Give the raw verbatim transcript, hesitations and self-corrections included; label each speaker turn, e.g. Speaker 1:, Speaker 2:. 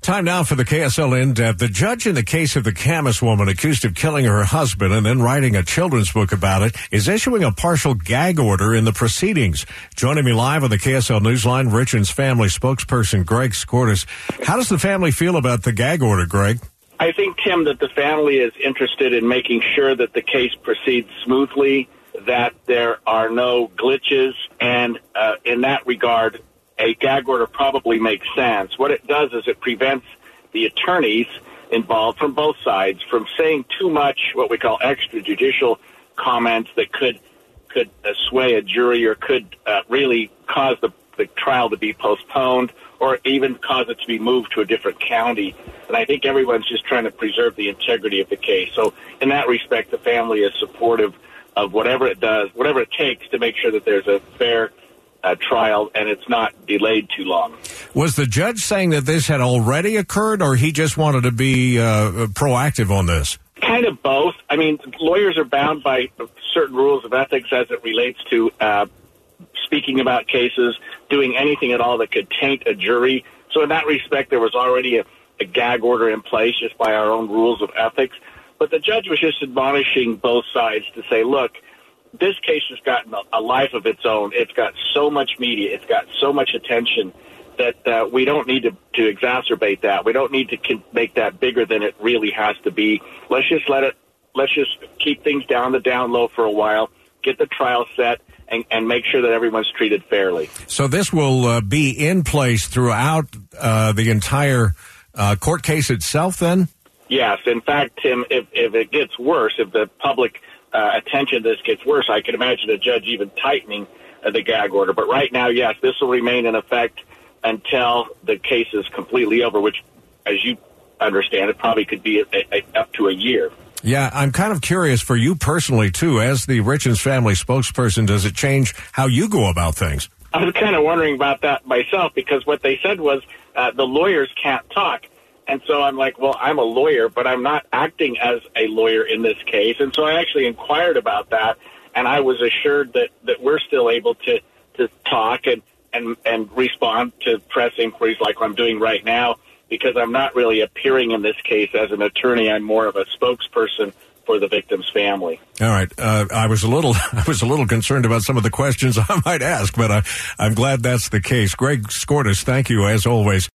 Speaker 1: Time now for the K S L In-Depth. The judge in the case of the Camas woman accused of killing her husband and then writing a children's book about it is issuing a partial gag order in the proceedings. Joining me live on the K S L Newsline, Richard's family spokesperson, Greg Skordas. How does the family feel about the gag order, Greg?
Speaker 2: I think, Tim, that the family is interested in making sure that the case proceeds smoothly, that there are no glitches, and uh, in that regard, a gag order probably makes sense. What it does is it prevents the attorneys involved from both sides from saying too much, what we call extrajudicial comments that could could uh, sway a jury or could uh, really cause the, the trial to be postponed or even cause it to be moved to a different county. And I think everyone's just trying to preserve the integrity of the case. So in that respect, the family is supportive of whatever it does, whatever it takes to make sure that there's a fair Uh, trial, and it's not delayed too long.
Speaker 1: Was the judge saying that this had already occurred, or he just wanted to be uh, proactive on this?
Speaker 2: Kind of both. I mean, lawyers are bound by certain rules of ethics as it relates to uh, speaking about cases, doing anything at all that could taint a jury. So in that respect, there was already a, a gag order in place just by our own rules of ethics. But the judge was just admonishing both sides to say, look, this case has gotten a life of its own. It's got so much media. It's got so much attention that uh, we don't need to, to exacerbate that. We don't need to con- make that bigger than it really has to be. Let's just let it, let's just keep things down the down low for a while, get the trial set, and, and make sure that everyone's treated fairly.
Speaker 1: So this will uh, be in place throughout uh, the entire uh, court case itself then?
Speaker 2: Yes. In fact, Tim, if, if it gets worse, if the public Uh, attention to this gets worse, I can imagine a judge even tightening uh, the gag order. But right now, yes, this will remain in effect until the case is completely over, which, as you understand, it probably could be a, a, up to a year.
Speaker 1: Yeah, I'm kind of curious for you personally, too. As the Richens family spokesperson, does it change how you go about things?
Speaker 2: I was kind of wondering about that myself, because what they said was uh, the lawyers can't talk. And so I'm like, well, I'm a lawyer, but I'm not acting as a lawyer in this case. And so I actually inquired about that, and I was assured that, that we're still able to, to talk and, and, and respond to press inquiries like I'm doing right now, because I'm not really appearing in this case as an attorney. I'm more of a spokesperson for the victim's family.
Speaker 1: All right. Uh, I was a little, I was a little concerned about some of the questions I might ask, but I, I'm glad that's the case. Greg Skordas, thank you as always.